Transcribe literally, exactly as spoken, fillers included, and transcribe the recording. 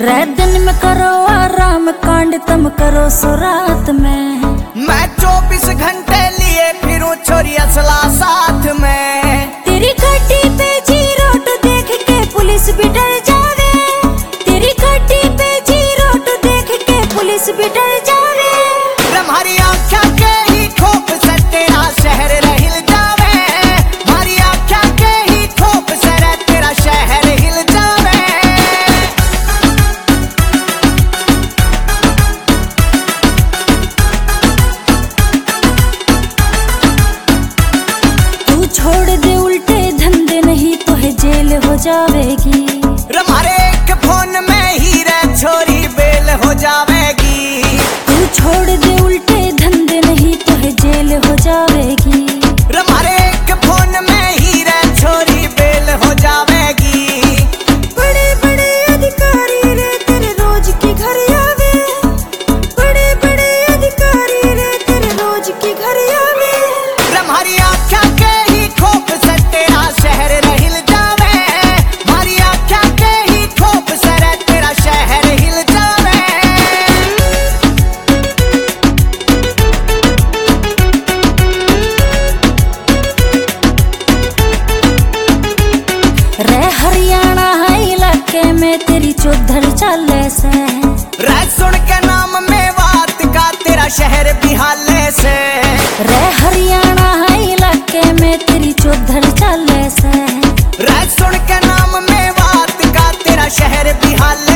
रे दिन में करो आराम कांड तुम करो सो रात में। मैं चौबीस घंटे लिए फिरूं छोरी असला साथ में। तेरी गाड़ी पे जीरो टू देख के पुलिस भी डर जावे। तेरी गाड़ी पे जीरो टू देख के पुलिस भी डर जावे। हमारी आँखों के ही खोप से तेरा शहर हिल जावे। हमारी आँखों के ही खोप से तेरा शहर हिल जावे। तू छोड़ दे उल्टे धंधे नहीं तो है जेल हो जावेगी। हमारे एक फोन में ही रे छोरी बेल हो जावेगी। तू छोड़ दे उल्टे धंधे नहीं तो है जेल हो जावेगी। हमारे एक फोन में ही रे छोरी बेल हो जावेगी। बड़े बड़े अधिकारी रे तेरे रोज के घर आवे। बड़े बड़े अधिकारी रे तेरे रोज के घर आवे। हमारी आँखों के ही खोप से तेरा शहर हिल जावे। हमारी आँखों के ही खोप से तेरा शहर हिल जावे। रे हरियाणा इलाके में तेरी चौधर चाले से। रे सुन के नाम में बात का तेरा शहर बिहाले से। रे हरियाणा इलाके में तेरी चौधर चाले से। रे सुन के नाम में बात का तेरा शहर बिहाले